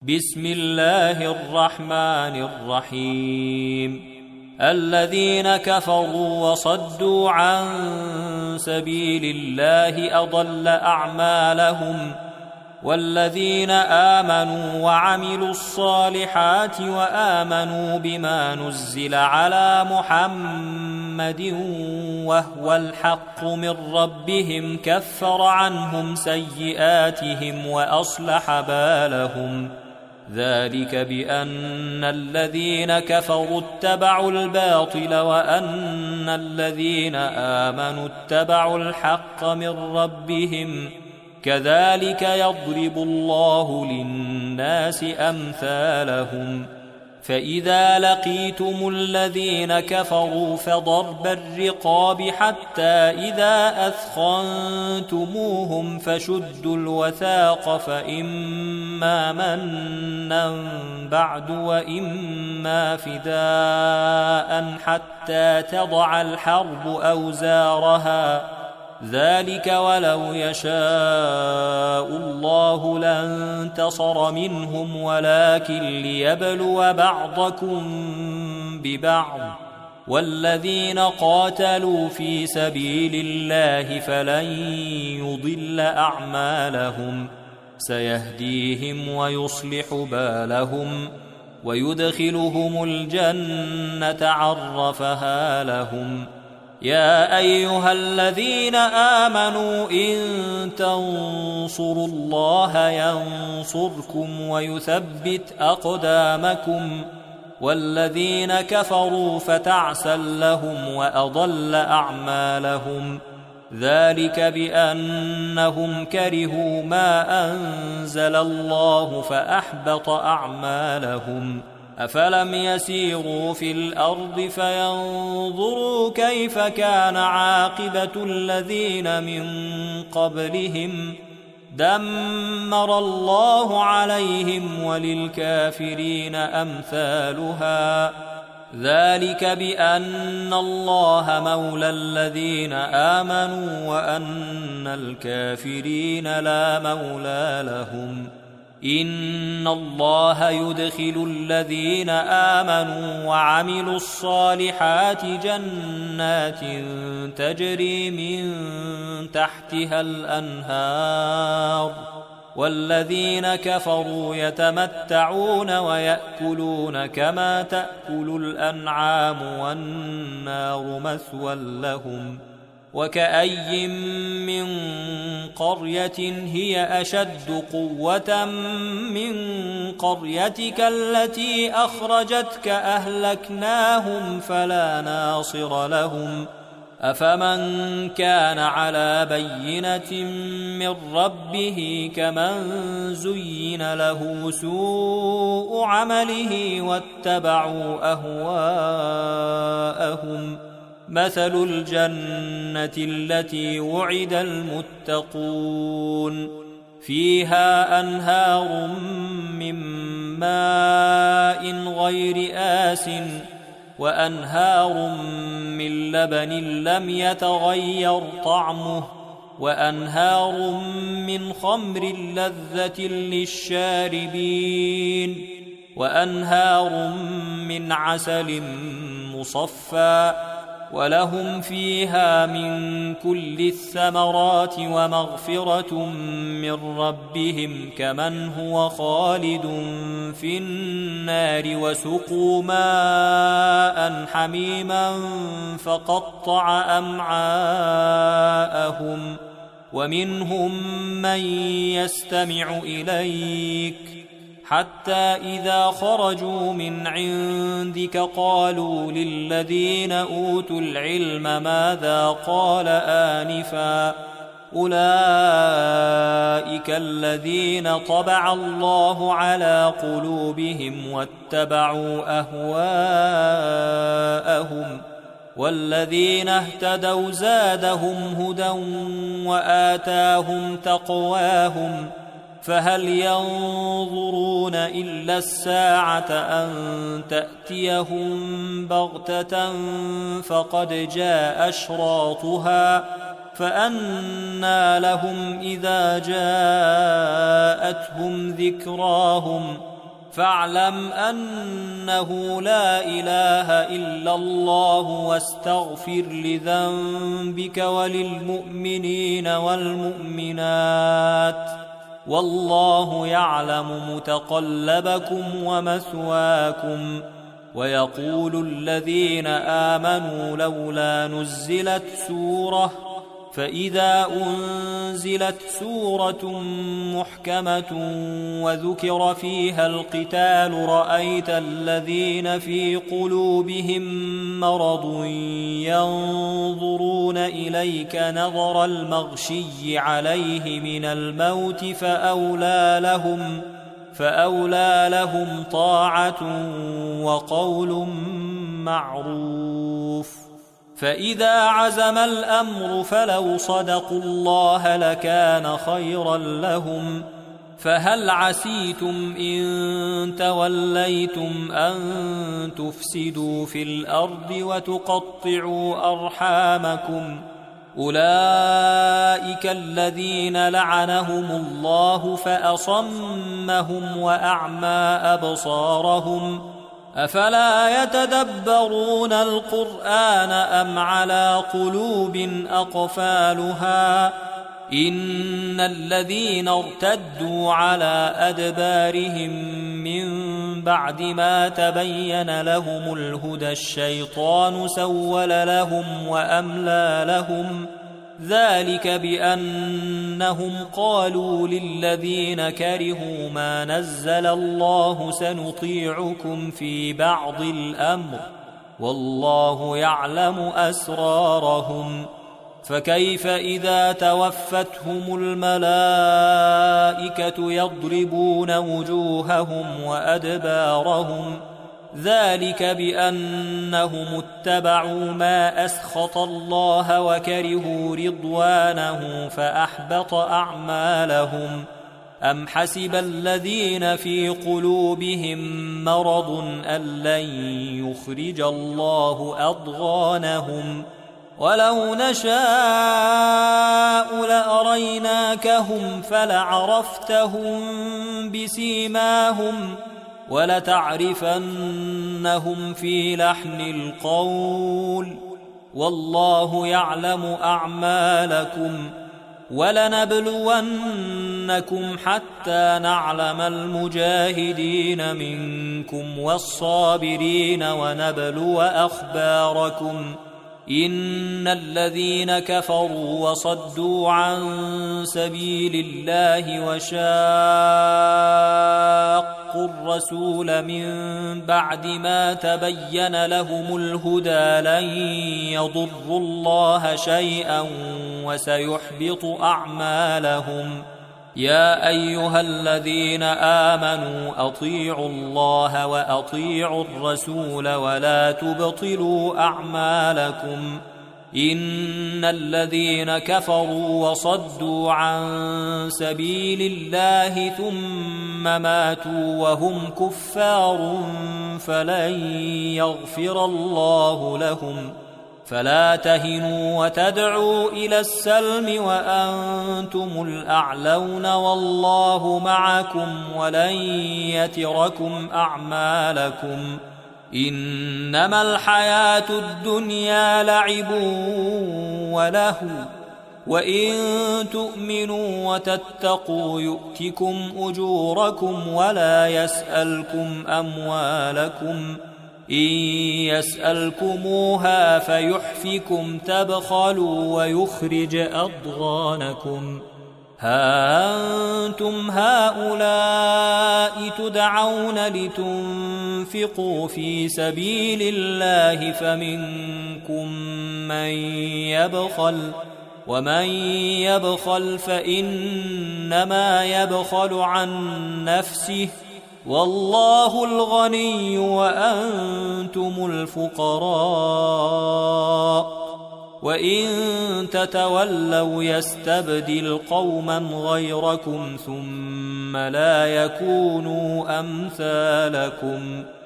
بسم الله الرحمن الرحيم. الذين كفروا وصدوا عن سبيل الله أضل أعمالهم، والذين آمنوا وعملوا الصالحات وآمنوا بما نزل على محمد وهو الحق من ربهم كفر عنهم سيئاتهم وأصلح بالهم. ذلك بأن الذين كفروا اتبعوا الباطل وأن الذين آمنوا اتبعوا الحق من ربهم، كذلك يضرب الله للناس أمثالهم. فإذا لقيتم الذين كفروا فضرب الرقاب حتى إذا أثخنتموهم فشدوا الوثاق، فإما منا بعد وإما فداء حتى تضع الحرب أوزارها، ذلك ولو يشاء الله لانتصر منهم ولكن ليبلو بعضكم ببعض. والذين قاتلوا في سبيل الله فلن يضل أعمالهم، سيهديهم ويصلح بالهم ويدخلهم الجنة عرفها لهم. يا أيها الذين آمنوا إن تنصروا الله ينصركم ويثبت أقدامكم، والذين كفروا فتعسا لهم وأضل أعمالهم. ذلك بأنهم كرهوا ما أنزل الله فأحبط أعمالهم. أفلم يسيروا في الأرض فينظروا كيف كان عاقبة الذين من قبلهم، دمر الله عليهم وللكافرين أمثالها. ذلك بأن الله مولى الذين آمنوا وأن الكافرين لا مولى لهم. إن الله يدخل الذين آمنوا وعملوا الصالحات جنات تجري من تحتها الأنهار، والذين كفروا يتمتعون ويأكلون كما تأكل الأنعام والنار مثوى لهم. وكأي من قرية هي أشد قوة من قريتك التي أخرجتك أهلكناهم فلا ناصر لهم. أفمن كان على بينة من ربه كمن زين له سوء عمله واتبعوا أهواءهم. مثل الجنة التي وعد المتقون فيها أنهار من ماء غير آسٍ وأنهار من لبن لم يتغير طعمه وأنهار من خمر لذة للشاربين وأنهار من عسل مصفى، ولهم فيها من كل الثمرات ومغفرة من ربهم كمن هو خالد في النار وسقوا ماء حميما فقطع أمعاءهم. ومنهم من يستمع إليك حتى إذا خرجوا من عندك قالوا للذين أوتوا العلم ماذا قال آنفا، أولئك الذين طبع الله على قلوبهم واتبعوا أهواءهم. والذين اهتدوا زادهم هدى وآتاهم تقواهم. فهل ينظرون إلا الساعة أن تأتيهم بغتة فقد جاء أشراطها، فأنى لهم إذا جاءتهم ذكراهم فاعلم أنه لا إله إلا الله واستغفر لذنبك وللمؤمنين والمؤمنات والله يعلم متقلبكم ومثواكم. ويقول الذين آمنوا لولا نزلت سورة، فإذا أنزلت سورة محكمة وذكر فيها القتال رأيت الذين في قلوبهم مرض ينظرون إليك نظر المغشي عليه من الموت فأولى لهم طاعة وقول معروف. فإذا عزم الأمر فلو صدقوا الله لكان خيرا لهم. فهل عسيتم إن توليتم أن تفسدوا في الأرض وتقطعوا أرحامكم؟ أولئك الذين لعنهم الله فأصمهم وأعمى أبصارهم. أفلا يتدبرون القرآن أم على قلوب أقفالها؟ إن الذين ارتدوا على أدبارهم من بعد ما تبين لهم الهدى الشيطان سول لهم وأملى لهم. ذلك بأنهم قالوا للذين كرهوا ما نزل الله سنطيعكم في بعض الأمر والله يعلم أسرارهم. فكيف إذا توفتهم الملائكة يضربون وجوههم وأدبارهم؟ ذلك بأنهم اتبعوا ما أسخط الله وكرهوا رضوانه فأحبط أعمالهم. أم حسب الذين في قلوبهم مرض أن لن يخرج الله أضغانهم؟ ولو نشاء لأريناكهم فلعرفتهم بسيماهم ولتعرفنهم في لحن القول والله يعلم أعمالكم. ولنبلونكم حتى نعلم المجاهدين منكم والصابرين ونبلو أخباركم. إن الذين كفروا وصدوا عن سبيل الله وشاقوا الرسول من بعد ما تبين لهم الهدى لن يضروا الله شيئا وسيحبط أعمالهم. يا أيها الذين آمنوا أطيعوا الله وأطيعوا الرسول ولا تبطلوا أعمالكم. إن الذين كفروا وصدوا عن سبيل الله ثم ماتوا وهم كفار فلن يغفر الله لهم. فلا تهنوا وتدعوا إلى السلم وأنتم الأعلون والله معكم ولن يتركم أعمالكم. إنما الحياة الدنيا لعب ولهو وإن تؤمنوا وتتقوا يؤتكم أجوركم ولا يسألكم أموالكم. إن يسألكموها فيحفكم تبخلوا ويخرج أضغانكم. ها أنتم هؤلاء تدعون لتنفقوا في سبيل الله فمنكم من يبخل ومن يبخل فإنما يبخل عن نفسه والله الغني وأنتم الفقراء. وإن تتولوا يستبدل قوما غيركم ثم لا يكونوا أمثالكم.